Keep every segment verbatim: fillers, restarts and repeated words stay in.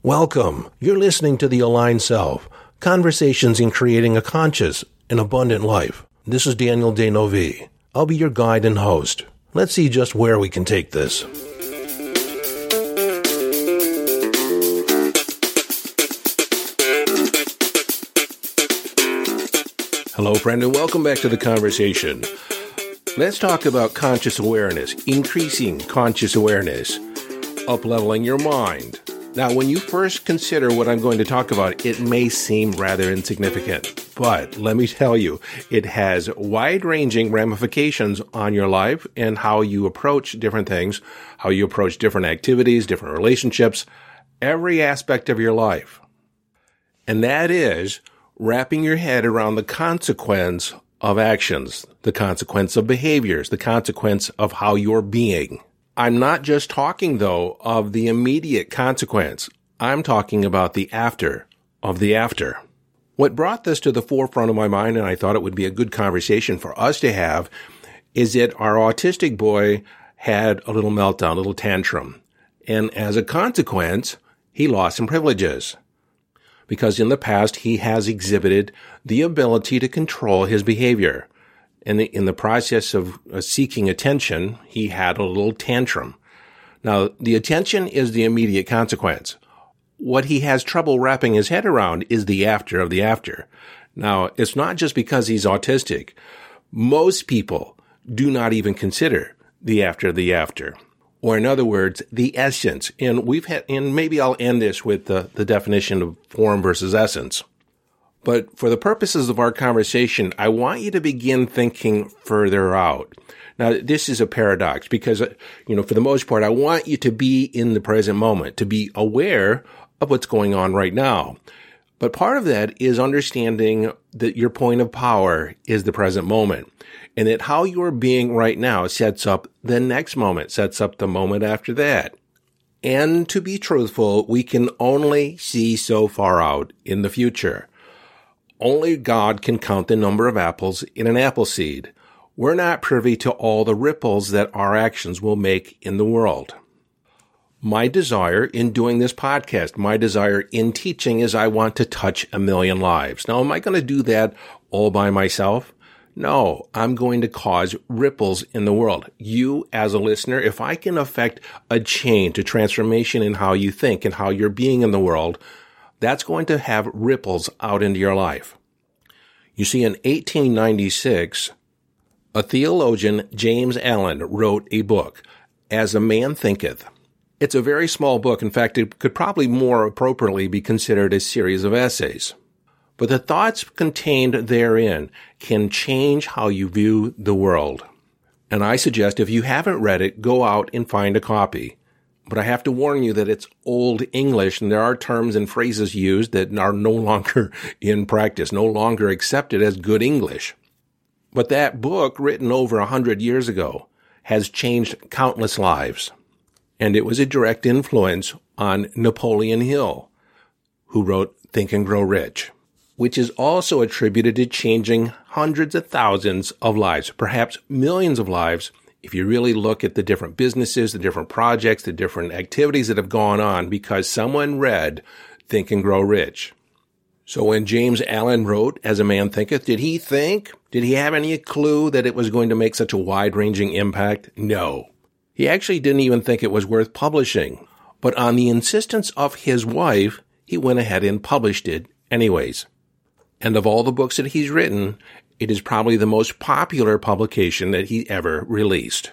Welcome. You're listening to The Aligned Self, Conversations in Creating a Conscious and Abundant Life. This is Daniel D'Neuville. I'll be your guide and host. Let's see just where we can take this. Hello, friend, and welcome back to the conversation. Let's talk about conscious awareness, increasing conscious awareness, up-leveling your mind. Now, when you first consider what I'm going to talk about, it may seem rather insignificant, but let me tell you, it has wide-ranging ramifications on your life and how you approach different things, how you approach different activities, different relationships, every aspect of your life. And that is wrapping your head around the consequence of actions, the consequence of behaviors, the consequence of how you're being. I'm not just talking, though, of the immediate consequence. I'm talking about the after of the after. What brought this to the forefront of my mind, and I thought it would be a good conversation for us to have, is that our autistic boy had a little meltdown, a little tantrum. And as a consequence, he lost some privileges. Because in the past, he has exhibited the ability to control his behavior. And in the process of seeking attention, he had a little tantrum. Now, the attention is the immediate consequence. What he has trouble wrapping his head around is the after of the after. Now, it's not just because he's autistic. Most people do not even consider the after of the after. Or in other words, the essence. And we've had, and maybe I'll end this with the, the definition of form versus essence. But for the purposes of our conversation, I want you to begin thinking further out. Now, this is a paradox because, you know, for the most part, I want you to be in the present moment, to be aware of what's going on right now. But part of that is understanding that your point of power is the present moment, and that how you're being right now sets up the next moment, sets up the moment after that. And to be truthful, we can only see so far out in the future. Only God can count the number of apples in an apple seed. We're not privy to all the ripples that our actions will make in the world. My desire in doing this podcast, my desire in teaching is I want to touch a million lives. Now, am I going to do that all by myself? No, I'm going to cause ripples in the world. You, as a listener, if I can affect a change, a transformation in how you think and how you're being in the world, that's going to have ripples out into your life. You see, in eighteen ninety-six, a theologian, James Allen, wrote a book, As a Man Thinketh. It's a very small book. In fact, it could probably more appropriately be considered a series of essays. But the thoughts contained therein can change how you view the world. And I suggest if you haven't read it, go out and find a copy. But I have to warn you that it's old English, and there are terms and phrases used that are no longer in practice, no longer accepted as good English. But that book, written over a hundred years ago, has changed countless lives. And it was a direct influence on Napoleon Hill, who wrote Think and Grow Rich, which is also attributed to changing hundreds of thousands of lives, perhaps millions of lives, if you really look at the different businesses, the different projects, the different activities that have gone on because someone read Think and Grow Rich. So when James Allen wrote As a Man Thinketh, did he think? Did he have any clue that it was going to make such a wide-ranging impact? No. He actually didn't even think it was worth publishing. But on the insistence of his wife, he went ahead and published it anyways. And of all the books that he's written, it is probably the most popular publication that he ever released.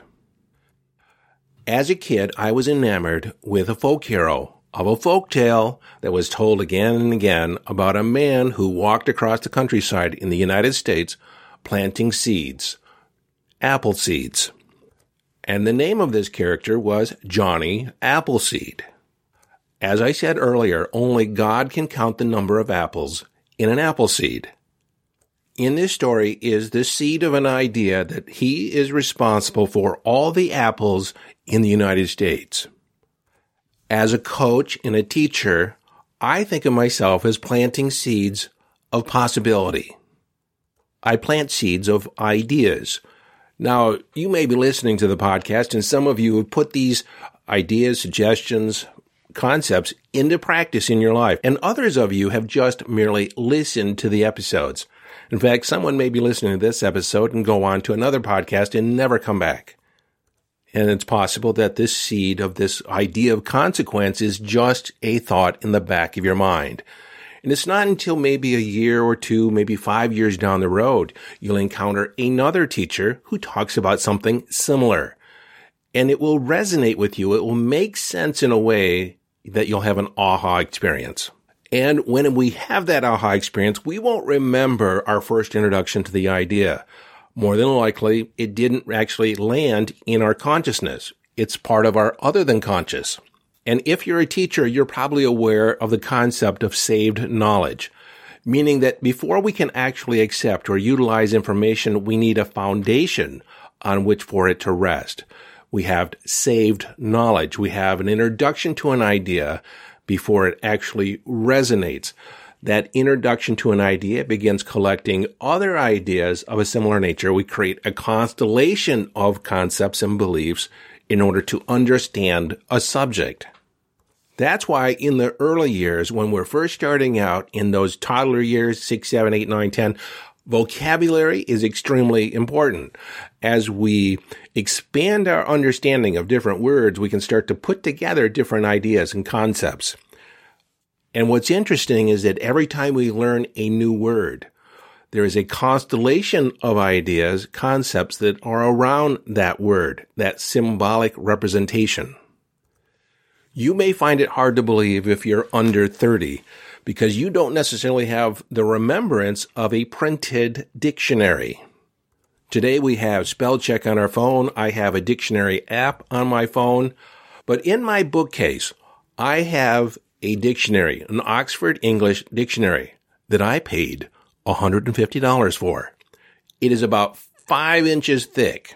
As a kid, I was enamored with a folk hero of a folk tale that was told again and again about a man who walked across the countryside in the United States planting seeds, apple seeds. And the name of this character was Johnny Appleseed. As I said earlier, only God can count the number of apples in an apple seed. In this story is the seed of an idea that he is responsible for all the apples in the United States. As a coach and a teacher, I think of myself as planting seeds of possibility. I plant seeds of ideas. Now, you may be listening to the podcast, and some of you have put these ideas, suggestions, concepts into practice in your life. And others of you have just merely listened to the episodes. In fact, someone may be listening to this episode and go on to another podcast and never come back. And it's possible that this seed of this idea of consequence is just a thought in the back of your mind. And it's not until maybe a year or two, maybe five years down the road, you'll encounter another teacher who talks about something similar. And it will resonate with you. It will make sense in a way that you'll have an aha experience. And when we have that aha experience, we won't remember our first introduction to the idea. More than likely, it didn't actually land in our consciousness. It's part of our other than conscious. And if you're a teacher, you're probably aware of the concept of saved knowledge, meaning that before we can actually accept or utilize information, we need a foundation on which for it to rest. We have saved knowledge. We have an introduction to an idea before it actually resonates. That introduction to an idea begins collecting other ideas of a similar nature. We create a constellation of concepts and beliefs in order to understand a subject. That's why in the early years, when we're first starting out in those toddler years, six, seven, eight, nine, ten, vocabulary is extremely important. As we expand our understanding of different words, we can start to put together different ideas and concepts. And what's interesting is that every time we learn a new word, there is a constellation of ideas, concepts that are around that word, that symbolic representation. You may find it hard to believe if you're under thirty because you don't necessarily have the remembrance of a printed dictionary. Today we have spell check on our phone. I have a dictionary app on my phone. But in my bookcase, I have a dictionary, an Oxford English dictionary that I paid one hundred fifty dollars for. It is about five inches thick.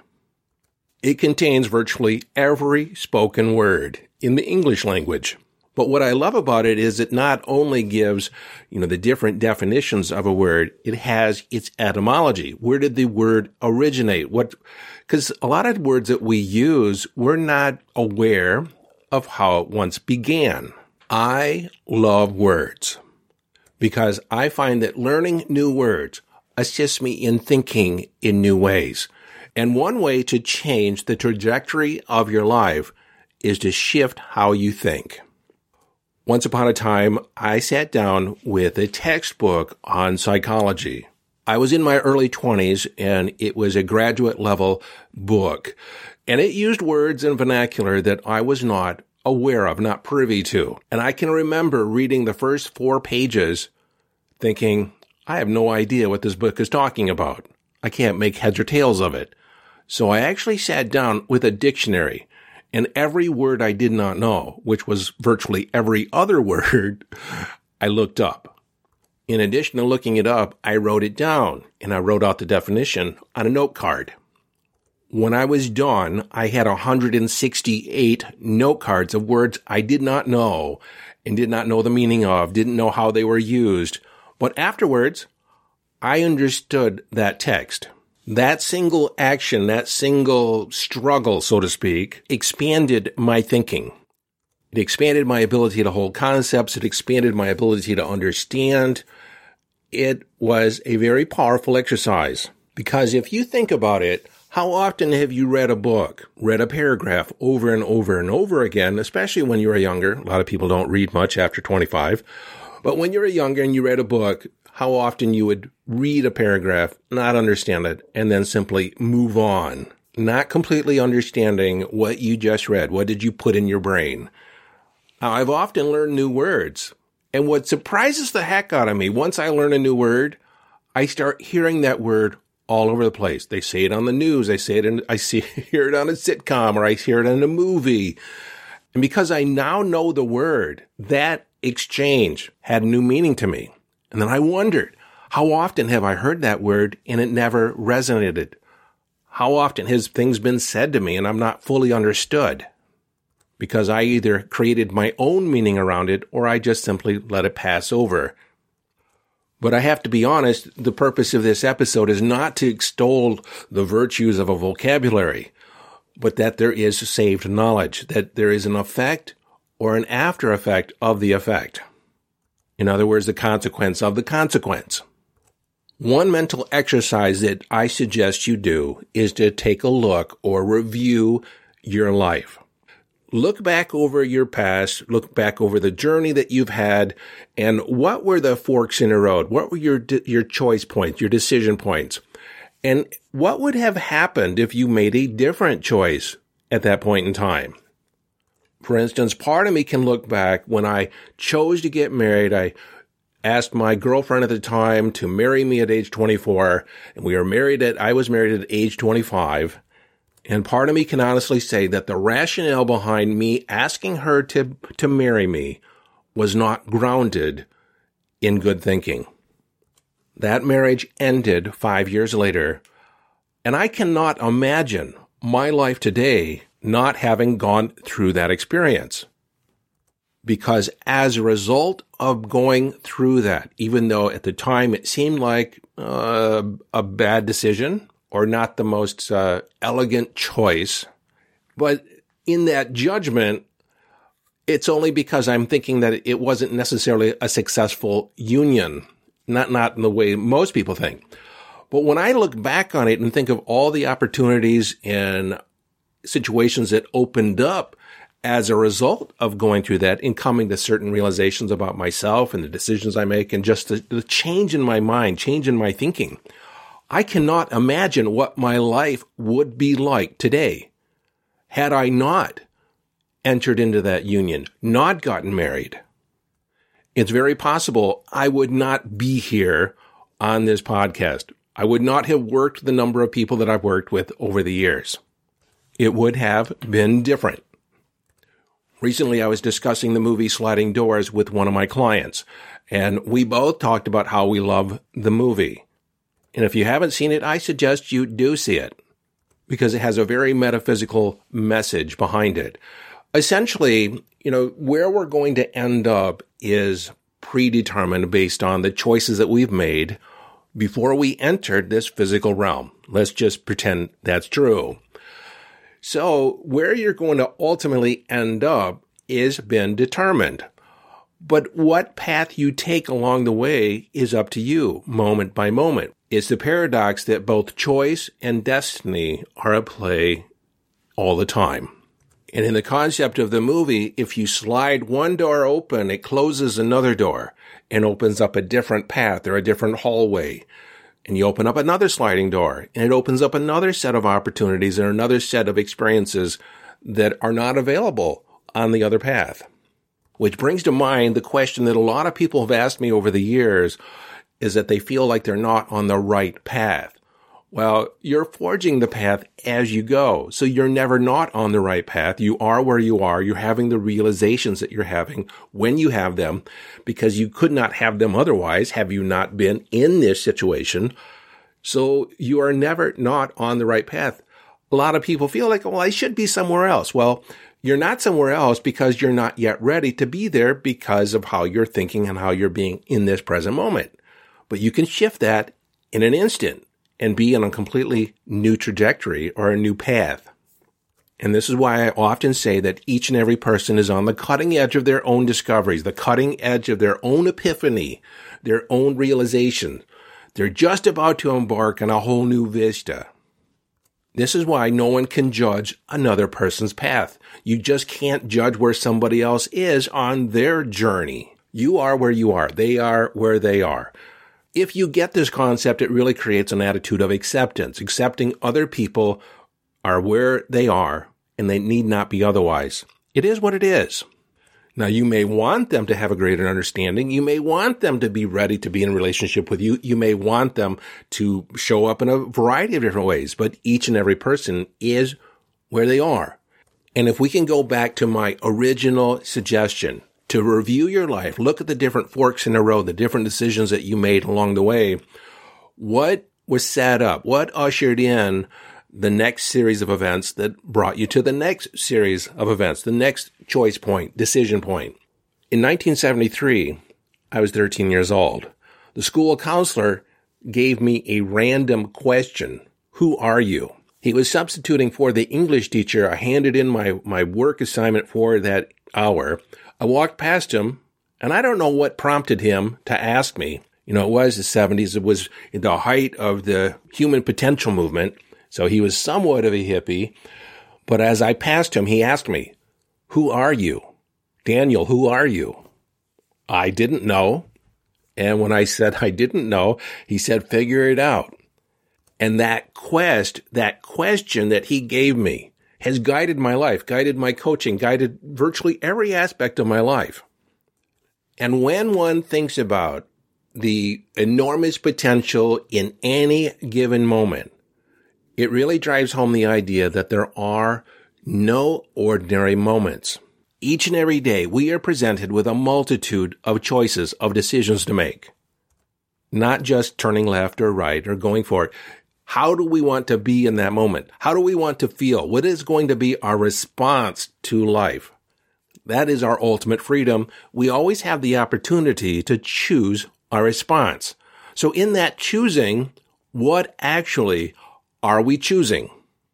It contains virtually every spoken word in the English language. But what I love about it is it not only gives, you know, the different definitions of a word, it has its etymology. Where did the word originate? What, because a lot of words that we use, we're not aware of how it once began. I love words because I find that learning new words assists me in thinking in new ways. And one way to change the trajectory of your life is to shift how you think. Once upon a time, I sat down with a textbook on psychology. I was in my early twenties, and it was a graduate level book. And it used words and vernacular that I was not aware of, not privy to. And I can remember reading the first four pages thinking, I have no idea what this book is talking about. I can't make heads or tails of it. So I actually sat down with a dictionary, and every word I did not know, which was virtually every other word, I looked up. In addition to looking it up, I wrote it down, and I wrote out the definition on a note card. When I was done, I had one hundred sixty-eight note cards of words I did not know and did not know the meaning of, didn't know how they were used. But afterwards, I understood that text. That single action, that single struggle, so to speak, expanded my thinking. It expanded my ability to hold concepts. It expanded my ability to understand. It was a very powerful exercise because if you think about it, how often have you read a book, read a paragraph over and over and over again, especially when you were younger? A lot of people don't read much after twenty-five. But when you were younger and you read a book, how often you would read a paragraph, not understand it, and then simply move on, not completely understanding what you just read. What did you put in your brain? Now, I've often learned new words, and what surprises the heck out of me, once I learn a new word, I start hearing that word all over the place. They say it on the news. I say it in, I see, hear it on a sitcom, or I hear it in a movie. And because I now know the word, that exchange had new meaning to me. And then I wondered, how often have I heard that word and it never resonated? How often has things been said to me and I'm not fully understood? Because I either created my own meaning around it or I just simply let it pass over. But I have to be honest, the purpose of this episode is not to extol the virtues of a vocabulary, but that there is saved knowledge, that there is an effect or an after effect of the effect. In other words, the consequence of the consequence. One mental exercise that I suggest you do is to take a look or review your life. Look back over your past, look back over the journey that you've had, and what were the forks in the road? What were your your choice points, your decision points? And what would have happened if you made a different choice at that point in time? For instance, part of me can look back when I chose to get married. I asked my girlfriend at the time to marry me at age twenty-four, and we were married at, I was married at age twenty-five. And part of me can honestly say that the rationale behind me asking her to, to marry me was not grounded in good thinking. That marriage ended five years later, and I cannot imagine my life today not having gone through that experience. Because as a result of going through that, even though at the time it seemed like uh, a bad decision or not the most uh, elegant choice, but in that judgment, it's only because I'm thinking that it wasn't necessarily a successful union, not not in the way most people think. But when I look back on it and think of all the opportunities and situations that opened up as a result of going through that and coming to certain realizations about myself and the decisions I make and just the, the change in my mind, change in my thinking, I cannot imagine what my life would be like today had I not entered into that union, not gotten married. It's very possible I would not be here on this podcast. I would not have worked with the number of people that I've worked with over the years. It would have been different. Recently, I was discussing the movie Sliding Doors with one of my clients, and we both talked about how we love the movie. And if you haven't seen it, I suggest you do see it, because it has a very metaphysical message behind it. Essentially, you know, where we're going to end up is predetermined based on the choices that we've made before we entered this physical realm. Let's just pretend that's true. So where you're going to ultimately end up is been determined. But what path you take along the way is up to you, moment by moment. It's the paradox that both choice and destiny are at play all the time. And in the concept of the movie, if you slide one door open, it closes another door and opens up a different path or a different hallway. And you open up another sliding door, and it opens up another set of opportunities and another set of experiences that are not available on the other path. Which brings to mind the question that a lot of people have asked me over the years, is that they feel like they're not on the right path. Well, you're forging the path as you go. So you're never not on the right path. You are where you are. You're having the realizations that you're having when you have them, because you could not have them otherwise have you not been in this situation. So you are never not on the right path. A lot of people feel like, well, I should be somewhere else. Well, you're not somewhere else because you're not yet ready to be there because of how you're thinking and how you're being in this present moment. But you can shift that in an instant and be on a completely new trajectory or a new path. And this is why I often say that each and every person is on the cutting edge of their own discoveries, the cutting edge of their own epiphany, their own realization. They're just about to embark on a whole new vista. This is why no one can judge another person's path. You just can't judge where somebody else is on their journey. You are where you are. They are where they are. If you get this concept, it really creates an attitude of acceptance, accepting other people are where they are and they need not be otherwise. It is what it is. Now, you may want them to have a greater understanding. You may want them to be ready to be in a relationship with you. You may want them to show up in a variety of different ways, but each and every person is where they are. And if we can go back to my original suggestion, to review your life, look at the different forks in the road, the different decisions that you made along the way. What was set up? What ushered in the next series of events that brought you to the next series of events, the next choice point, decision point? In nineteen seventy-three, I was thirteen years old. The school counselor gave me a random question. Who are you? He was substituting for the English teacher I handed in my, my work assignment for that hour. I walked past him, and I don't know what prompted him to ask me. You know, it was the seventies. It was the height of the human potential movement, so he was somewhat of a hippie. But as I passed him, he asked me, "Who are you? Daniel, who are you?" I didn't know. And when I said I didn't know, he said, "Figure it out." And that quest, that question that he gave me has guided my life, guided my coaching, guided virtually every aspect of my life. And when one thinks about the enormous potential in any given moment, it really drives home the idea that there are no ordinary moments. Each and every day, we are presented with a multitude of choices, of decisions to make. Not just turning left or right or going forward. How do we want to be in that moment? How do we want to feel? What is going to be our response to life? That is our ultimate freedom. We always have the opportunity to choose our response. So in that choosing, what actually are we choosing?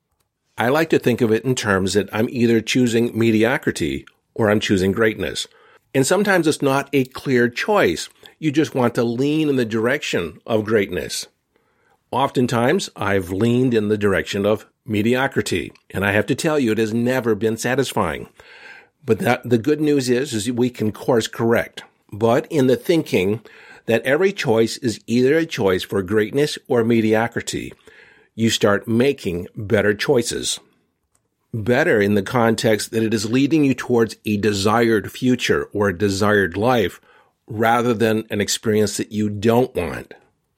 I like to think of it in terms that I'm either choosing mediocrity or I'm choosing greatness. And sometimes it's not a clear choice. You just want to lean in the direction of greatness. Oftentimes, I've leaned in the direction of mediocrity. And I have to tell you, it has never been satisfying. But that, the good news is, is we can course correct. But in the thinking that every choice is either a choice for greatness or mediocrity, you start making better choices. Better in the context that it is leading you towards a desired future or a desired life rather than an experience that you don't want.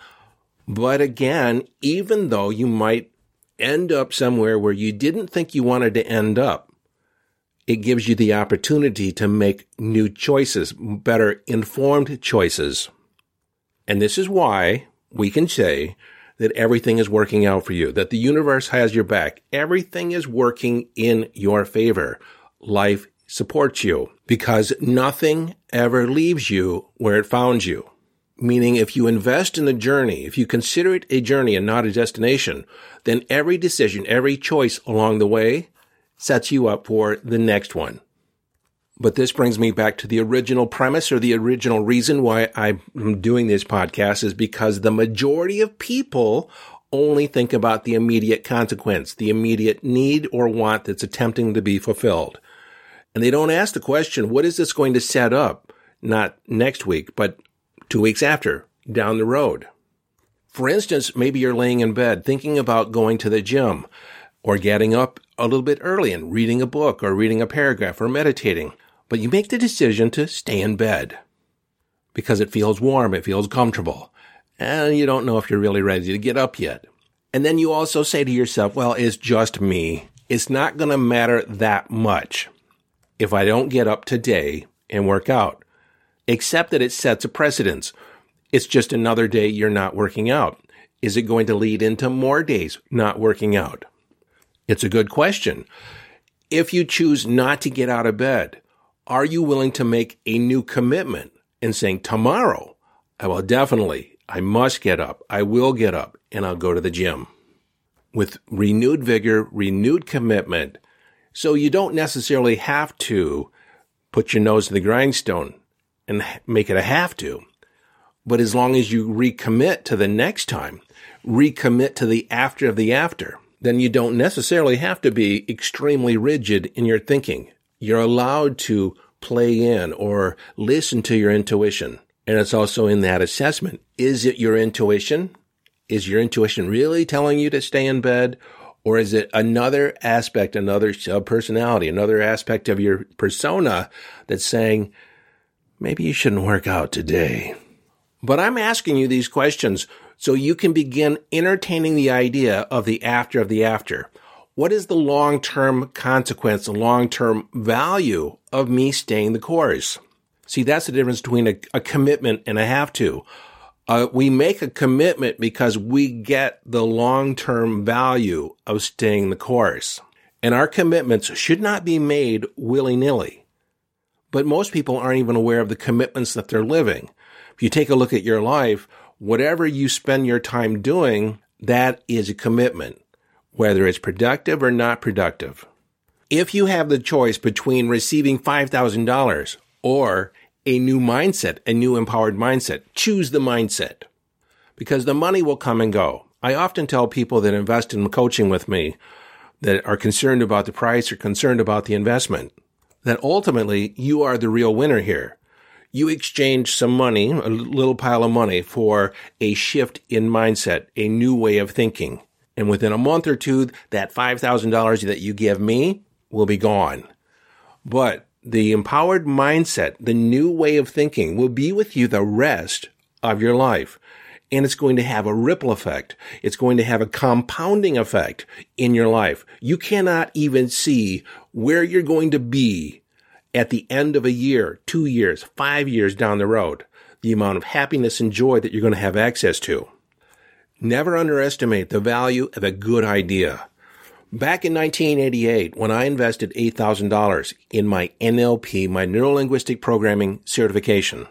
But again, even though you might end up somewhere where you didn't think you wanted to end up, it gives you the opportunity to make new choices, better informed choices. And this is why we can say that everything is working out for you, that the universe has your back. Everything is working in your favor. Life supports you because nothing ever leaves you where it found you. Meaning if you invest in the journey, if you consider it a journey and not a destination, then every decision, every choice along the way sets you up for the next one. But this brings me back to the original premise or the original reason why I'm doing this podcast is because the majority of people only think about the immediate consequence, the immediate need or want that's attempting to be fulfilled. And they don't ask the question, what is this going to set up? Not next week, but two weeks after, down the road. For instance, maybe you're laying in bed thinking about going to the gym or getting up a little bit early and reading a book or reading a paragraph or meditating. But you make the decision to stay in bed because it feels warm, it feels comfortable, and you don't know if you're really ready to get up yet. And then you also say to yourself, well, it's just me. It's not going to matter that much if I don't get up today and work out, except that it sets a precedence. It's just another day you're not working out. Is it going to lead into more days not working out? It's a good question. If you choose not to get out of bed, are you willing to make a new commitment and saying, tomorrow, I will definitely, I must get up, I will get up, and I'll go to the gym with renewed vigor, renewed commitment. So you don't necessarily have to put your nose to the grindstone and make it a have to. But as long as you recommit to the next time, recommit to the after of the after, then you don't necessarily have to be extremely rigid in your thinking. You're allowed to play in or listen to your intuition. And it's also in that assessment. Is it your intuition? Is your intuition really telling you to stay in bed? Or is it another aspect, another personality, another aspect of your persona that's saying, maybe you shouldn't work out today? But I'm asking you these questions so you can begin entertaining the idea of the after of the after. What is the long-term consequence, the long-term value of me staying the course? See, that's the difference between a, a commitment and a have to. Uh, we make a commitment because we get the long-term value of staying the course. And our commitments should not be made willy-nilly. But most people aren't even aware of the commitments that they're living. If you take a look at your life, whatever you spend your time doing, that is a commitment, whether it's productive or not productive. If you have the choice between receiving five thousand dollars or a new mindset, a new empowered mindset, choose the mindset, because the money will come and go. I often tell people that invest in coaching with me that are concerned about the price or concerned about the investment, that ultimately you are the real winner here. You exchange some money, a little pile of money, for a shift in mindset, a new way of thinking. And within a month or two, that five thousand dollars that you give me will be gone. But the empowered mindset, the new way of thinking, will be with you the rest of your life. And it's going to have a ripple effect. It's going to have a compounding effect in your life. You cannot even see where you're going to be at the end of a year, two years, five years down the road, the amount of happiness and joy that you're going to have access to. Never underestimate the value of a good idea. Back in nineteen eighty-eight, when I invested eight thousand dollars in my N L P, my Neuro-Linguistic Programming certification,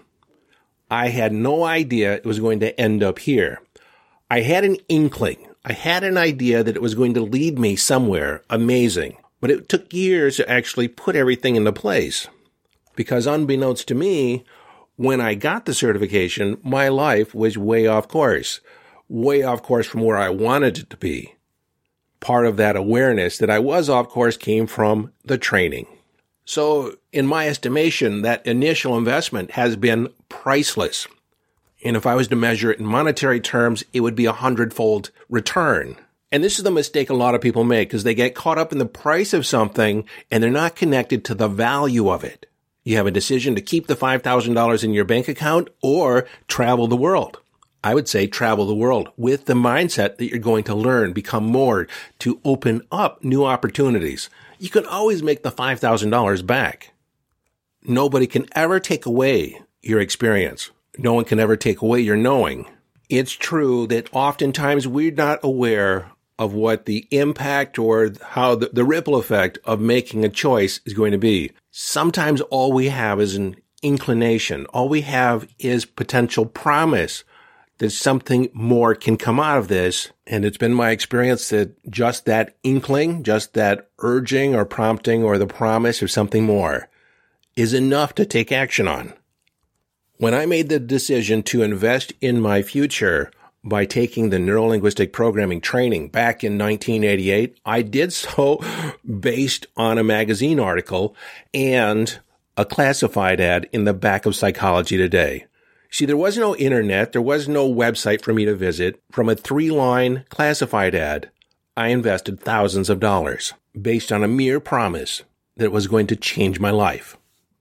I had no idea it was going to end up here. I had an inkling. I had an idea that it was going to lead me somewhere amazing. But it took years to actually put everything into place. Because unbeknownst to me, when I got the certification, my life was way off course. Way off course from where I wanted it to be. Part of that awareness that I was off course came from the training. So, in my estimation, that initial investment has been priceless. And if I was to measure it in monetary terms, it would be a hundredfold return. And this is the mistake a lot of people make, because they get caught up in the price of something and they're not connected to the value of it. You have a decision to keep the five thousand dollars in your bank account or travel the world. I would say travel the world with the mindset that you're going to learn, become more, to open up new opportunities. You can always make the five thousand dollars back. Nobody can ever take away your experience. No one can ever take away your knowing. It's true that oftentimes we're not aware of what the impact or how the, the ripple effect of making a choice is going to be. Sometimes all we have is an inclination. All we have is potential promise that something more can come out of this. And it's been my experience that just that inkling, just that urging or prompting or the promise of something more is enough to take action on. When I made the decision to invest in my future by taking the Neuro-Linguistic Programming training back in nineteen eighty-eight, I did so based on a magazine article and a classified ad in the back of Psychology Today. See, there was no internet, there was no website for me to visit. From a three-line classified ad, I invested thousands of dollars based on a mere promise that it was going to change my life.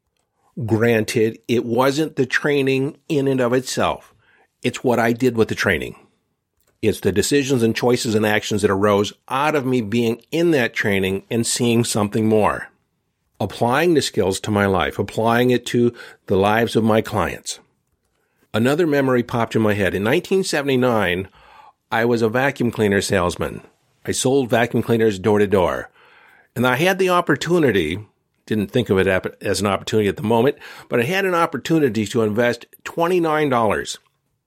Granted, it wasn't the training in and of itself. It's what I did with the training. It's the decisions and choices and actions that arose out of me being in that training and seeing something more. Applying the skills to my life, applying it to the lives of my clients. Another memory popped in my head. In nineteen seventy-nine, I was a vacuum cleaner salesman. I sold vacuum cleaners door to door. And I had the opportunity, didn't think of it as an opportunity at the moment, but I had an opportunity to invest twenty-nine dollars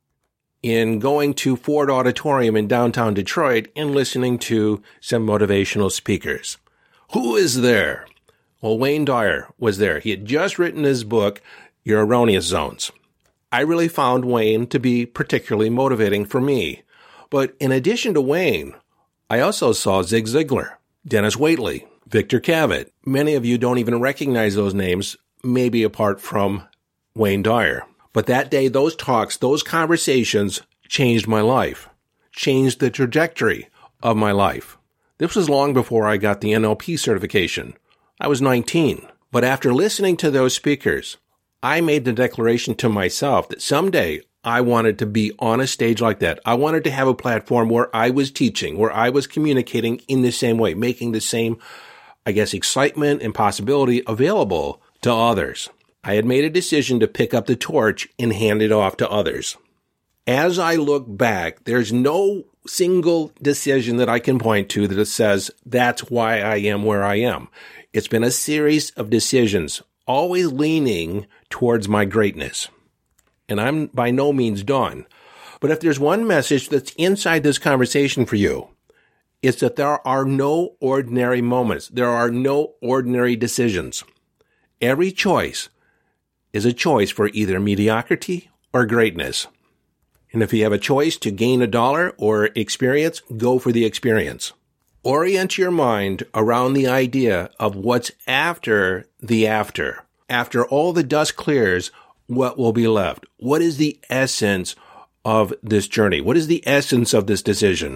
in going to Ford Auditorium in downtown Detroit and listening to some motivational speakers. Who is there? Well, Wayne Dyer was there. He had just written his book, Your Erroneous Zones. I really found Wayne to be particularly motivating for me. But in addition to Wayne, I also saw Zig Ziglar, Dennis Waitley, Victor Cavett. Many of you don't even recognize those names, maybe apart from Wayne Dyer. But that day, those talks, those conversations changed my life, changed the trajectory of my life. This was long before I got the N L P certification. I was nineteen. But after listening to those speakers, I made the declaration to myself that someday I wanted to be on a stage like that. I wanted to have a platform where I was teaching, where I was communicating in the same way, making the same, I guess, excitement and possibility available to others. I had made a decision to pick up the torch and hand it off to others. As I look back, there's no single decision that I can point to that says that's why I am where I am. It's been a series of decisions, always leaning towards my greatness. And I'm by no means done. But if there's one message that's inside this conversation for you, is that there are no ordinary moments. There are no ordinary decisions. Every choice is a choice for either mediocrity or greatness. And if you have a choice to gain a dollar or experience, go for the experience. Orient your mind around the idea of what's after the after. After all the dust clears, what will be left? What is the essence of this journey? What is the essence of this decision?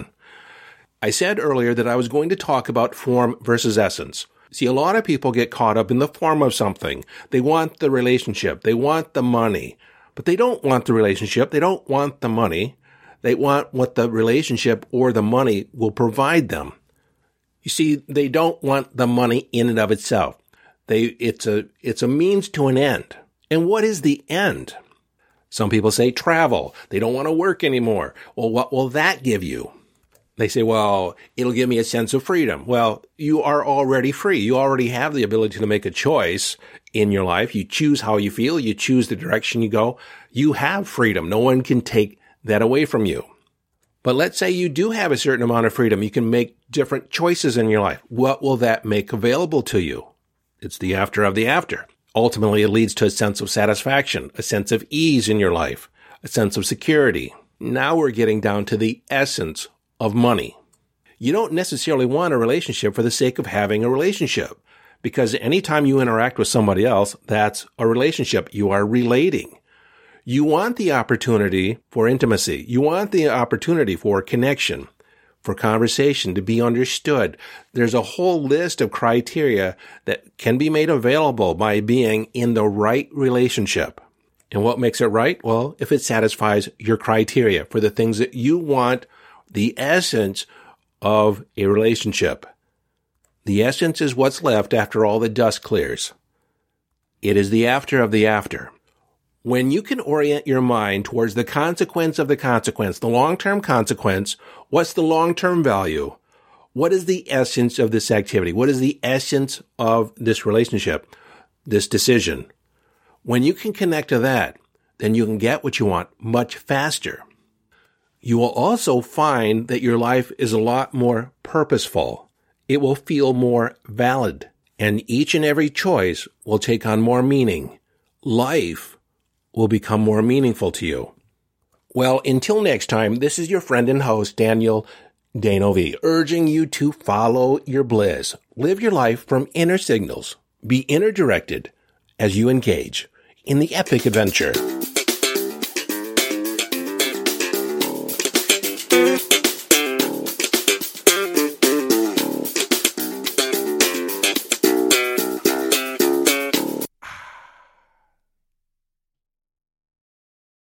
I said earlier that I was going to talk about form versus essence. See, a lot of people get caught up in the form of something. They want the relationship. They want the money. But they don't want the relationship. They don't want the money. They want what the relationship or the money will provide them. You see, they don't want the money in and of itself. They, it's a, it's a means to an end. And what is the end? Some people say travel. They don't want to work anymore. Well, what will that give you? They say, well, it'll give me a sense of freedom. Well, you are already free. You already have the ability to make a choice in your life. You choose how you feel. You choose the direction you go. You have freedom. No one can take that away from you. But let's say you do have a certain amount of freedom. You can make different choices in your life. What will that make available to you? It's the after of the after. Ultimately, it leads to a sense of satisfaction, a sense of ease in your life, a sense of security. Now we're getting down to the essence of money. You don't necessarily want a relationship for the sake of having a relationship, because anytime you interact with somebody else, that's a relationship. You are relating. You want the opportunity for intimacy. You want the opportunity for connection, for conversation, to be understood. There's a whole list of criteria that can be made available by being in the right relationship. And what makes it right? Well, if it satisfies your criteria for the things that you want, the essence of a relationship. The essence is what's left after all the dust clears. It is the after of the after. When you can orient your mind towards the consequence of the consequence, the long-term consequence, what's the long-term value? What is the essence of this activity? What is the essence of this relationship, this decision? When you can connect to that, then you can get what you want much faster. You will also find that your life is a lot more purposeful. It will feel more valid, and each and every choice will take on more meaning. Life will become more meaningful to you. Well, until next time, this is your friend and host, Daniel D'Neuville, urging you to follow your bliss. Live your life from inner signals. Be inner directed as you engage in the epic adventure.